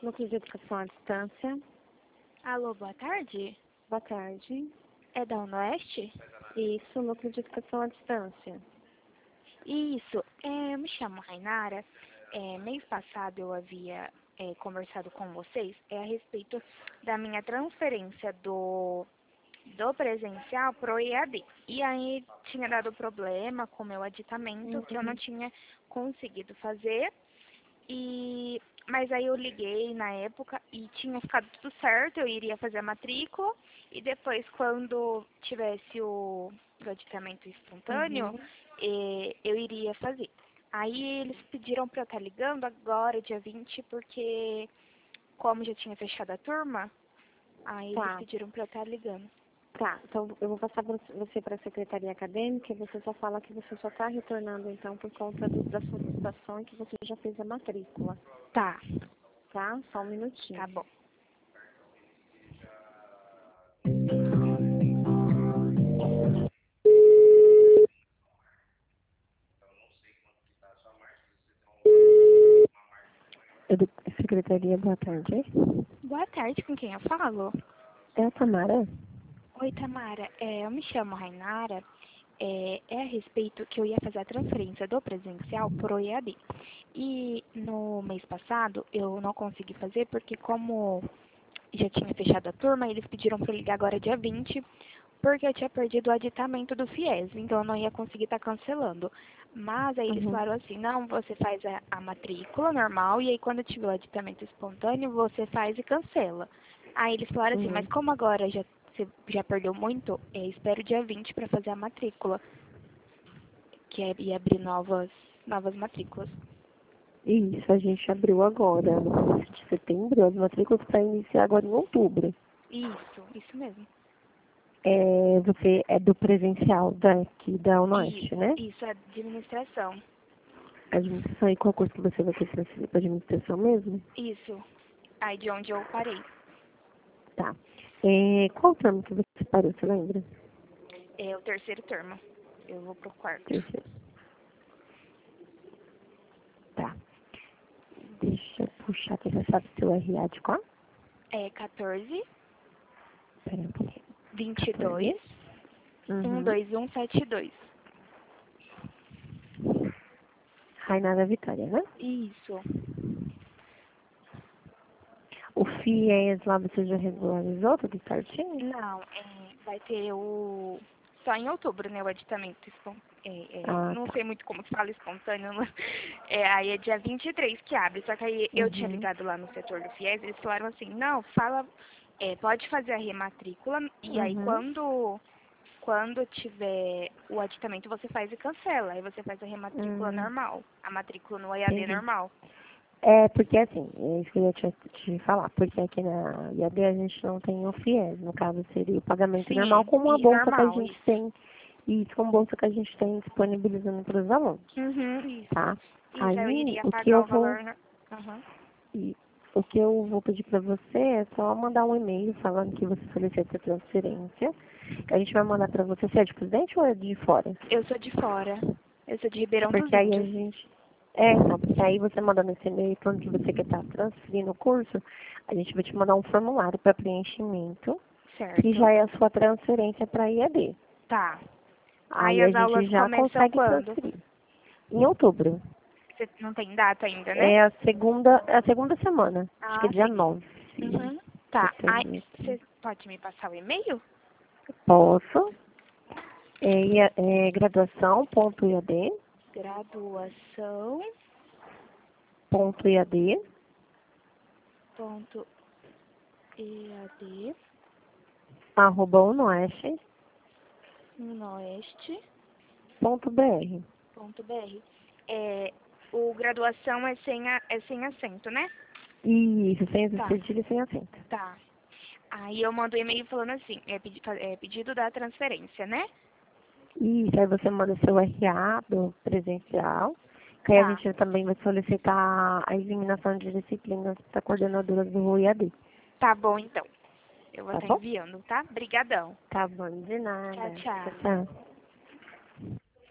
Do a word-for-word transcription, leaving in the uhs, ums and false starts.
Núcleo de Educação à Distância. Alô, boa tarde. Boa tarde. É da UNOeste? Isso, Núcleo de Educação à Distância. Isso. É, eu me chamo Rainara. É, mês passado eu havia é, conversado com vocês é, a respeito da minha transferência do, do presencial para o E A D. E aí tinha dado problema com o meu aditamento, Uhum. que eu não tinha conseguido fazer. E, mas aí eu liguei na época e tinha ficado tudo certo, eu iria fazer a matrícula e depois quando tivesse o, o aditamento espontâneo, Uhum. eh, eu iria fazer. Aí eles pediram para eu estar ligando agora, dia vinte, porque como já tinha fechado a turma, aí eles Tá, pediram para eu estar ligando. tá. Então eu vou passar você para a secretaria acadêmica e você só fala que você só está retornando então por conta do, da solicitação e que você já fez a matrícula. Tá, Tá? Só um minutinho. tá bom. Edu... Secretaria, boa tarde. Boa tarde, com quem eu falo? É a Tamara? Oi, Tamara. É, eu me chamo Rainara. É, é a respeito que eu ia fazer a transferência do presencial para o E A D. E no mês passado eu não consegui fazer porque como já tinha fechado a turma, eles pediram para eu ligar agora dia vinte, porque eu tinha perdido o aditamento do FIES, então eu não ia conseguir estar cancelando. Mas aí eles Uhum. falaram assim, não, você faz a, a matrícula normal e aí quando tiver o aditamento espontâneo, você faz e cancela. Aí eles falaram assim, mas Uhum. como agora já, você já perdeu muito, é, espero dia vinte para fazer a matrícula, que é ir abrir novas, novas matrículas. Isso, a gente abriu agora, no começo de setembro, as matrículas para iniciar agora em outubro. Isso, isso mesmo. É, você é do presencial daqui da E UNOeste, né? isso é administração. Administração, e qual curso que você vai ter transferido para administração mesmo? Isso. Aí de onde eu parei. Tá. É, qual termo que você parou, você lembra? É o terceiro termo. Eu vou pro quarto. Terceiro. Tá. Deixa eu puxar aqui, você sabe seu R A de qual? É quatorze, Pera um pouquinho. vinte e dois, quatorze. um Uhum. dois um sete dois. Rainada Vitória, né? Isso. O FIES lá você já regularizou tudo certinho? Não, é, vai ter o... Só em outubro, né, o aditamento. espon- É, é, Ah, não tá. sei muito como que fala espontâneo. Né? É, aí é dia vinte e três que abre. Só que aí eu tinha Uhum. ligado lá no setor do FIES, eles falaram assim, não, fala... É, pode fazer a rematrícula e aí Uhum. quando... Quando tiver o aditamento, você faz e cancela. Aí você faz a rematrícula Hum, normal. A matrícula no E A D entendi. normal. É, porque assim, é isso que eu ia te, te falar, porque aqui na I A D a gente não tem o FIES, no caso seria o pagamento normal, Sim, como a e bolsa que a normal, gente isso. tem, e com a bolsa que a gente tem disponibilizando para os alunos, Uhum, isso. tá? Isso, eu Aí, iria o que pagar eu o vou, valor. Na... Uhum. e, o que eu vou pedir para você é só mandar um e-mail falando que você solicita a transferência, que a gente vai mandar para você, se é de Presidente ou é de fora? Eu sou de fora. Eu sou de Ribeirão dos Porque aí a Índios. gente. É, então, porque aí você mandando esse e-mail falando que você quer estar transferindo o curso, a gente vai te mandar um formulário para preenchimento, que Certo. já é a sua transferência para I A D. Tá. Aí Aí a as aulas gente já começam consegue quando? transferir. Em outubro. Você não tem data ainda, né? É a segunda, é a segunda semana. Acho que é Ah, dia sim. nove. Uhum. Deixa eu Tá. até Aí, ver aqui. você pode me passar o e-mail? Posso. É, I A é graduação ponto I A D, Graduação. ponto I A D, Ponto EAD. arroba unoeste Noeste. ponto br. .br. É, o graduação é sem, a, é sem acento, né? Isso, sem Tá, cedilha e sem acento. tá. Aí eu mando um e-mail falando assim, é, pedi, é pedido da transferência, né? Isso, aí você manda seu R A do presencial, que aí a Tá, gente também vai solicitar a eliminação de disciplinas para coordenadoras do I A D, tá bom então. Eu vou tá estar bom? enviando, tá? Brigadão. Tá bom, de Tchau, nada. Tchau, tchau. tchau.